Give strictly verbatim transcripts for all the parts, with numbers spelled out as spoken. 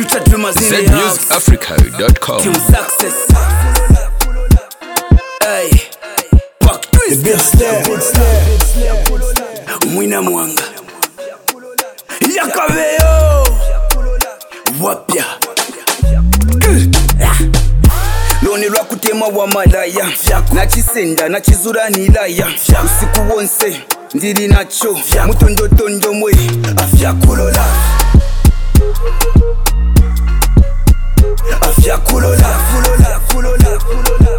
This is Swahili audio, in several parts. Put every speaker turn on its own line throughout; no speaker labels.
Future dreamers in the
zed music africa dot com.
Team success. Hey, Park Twist. Mwina Mwanga. Yakaveo. Wapya. Loni lwa kutema wa malaya. Nachisenda, nachizura nilaya. Usiku wonse, ndiri nacho. Mutondo tondo mwe. Afya kulola. Afya kulola, kulola, kulola, kulola.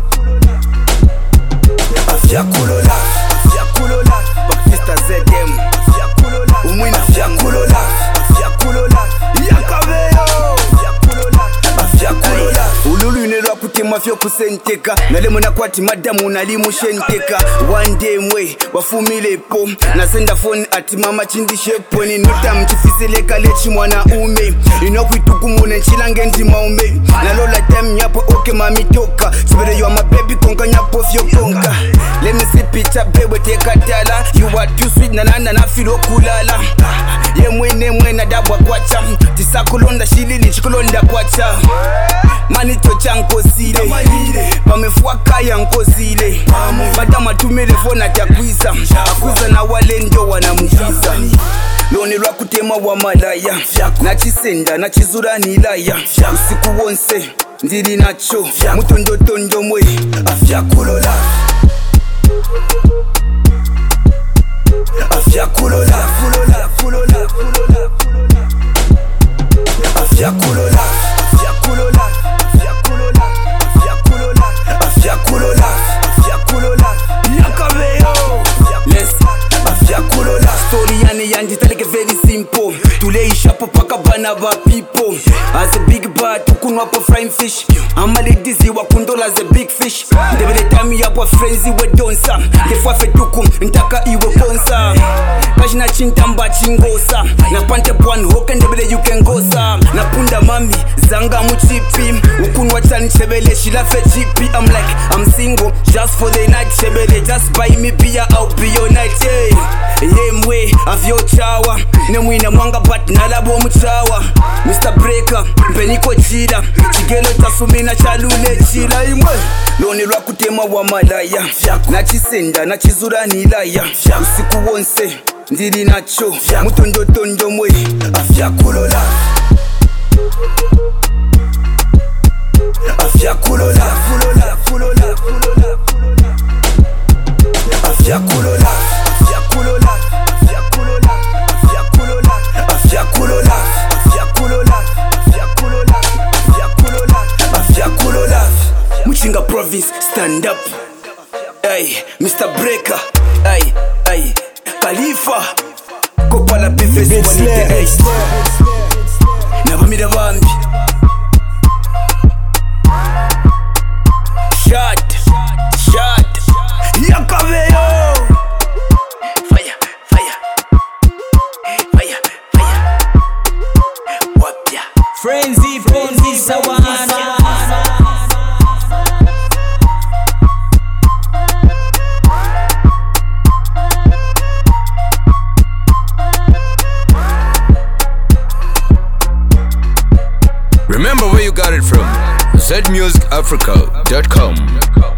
Afya kulola, afya kulola. Bakfista Z M. Afya kulola, umwina afya kulola. Afya kulola, yakaveo. Afya kulola, afya kulola. Ululu inelwa kutema fyo kusenteka. Nalemo na kwati madamu nalimu shenteka. One day mwe, wafumile po. Nasenda phone ati mama chindishe poni. Nota mchifiseleka lechi mwana ume. Inokwituku mune nchilange ndi maume. Nalola time nyapo oke mami toka. Sibere you are my baby konka nyapo fyo konka. Let me see picture baby teka tala. You are too sweet na nana na filo kulala. Ye mwene mwena dabwa kwacha. Tisa kulonda shilili chikulonda kwacha. Manito chanko sile Pamefua kaya nko zile Madama tumele fona takwiza Akwiza na wale ndio wanamukiza Loni lwa kutema wa malaya Nachisenda, nachizura nilaya Usiku wonse, ndiri nacho Mutondo tondo mwe Afya kulola Afya kulola, kulola, kulola, kulola. Afya kulola, afya kulola. Yandi talike very simple. Tule ishapo paka bana ba people. As a big bad tukunwa po frying fish. Ama ladies wa kundola as a big fish. Ndebele time yapo frenzy we donsa. Defwa fetuku ntaka iwe ponsa. Kashina chintamba chingosa. Na pante pwan hoke ndebele you can gosa. Na punda mami zanga muchipi. Ukunwa chani chebele shila fe chipi. I'm like I'm single just for the night chebele. Just buy me beer I'll be your night. Yeah, yeah mwe avyo chawa. Nemwina Mwanga but nalabo mchawa. Mister Breaker mpeniko chida. Chigelo tasumina chalule chila imwe. Loni lwa kutema wa malaya. Nachisenda, nachizura nilaya. Usiku wonse, ndiri nacho. Mutondo tondo mwe. Afya kulola. Afya kulola, kulola, kulola, kulola. Afya kulola, afya kulola. Afya kulola, afya kulola. Afya kulola, afya kulola. Afya kulola, afya kulola. Afya kulola. Muchinga province, stand up. Hey, Mister Breaker. Hey, hey, Khalifa. Kopala bifes wanite hey. Nabamira bambi. Shot, shot. Yakaveo. Fire, fire. Fire, fire. Wapya.
Frenzy, frenzy, sawana.
Remember where you got it from. zed music africa dot com.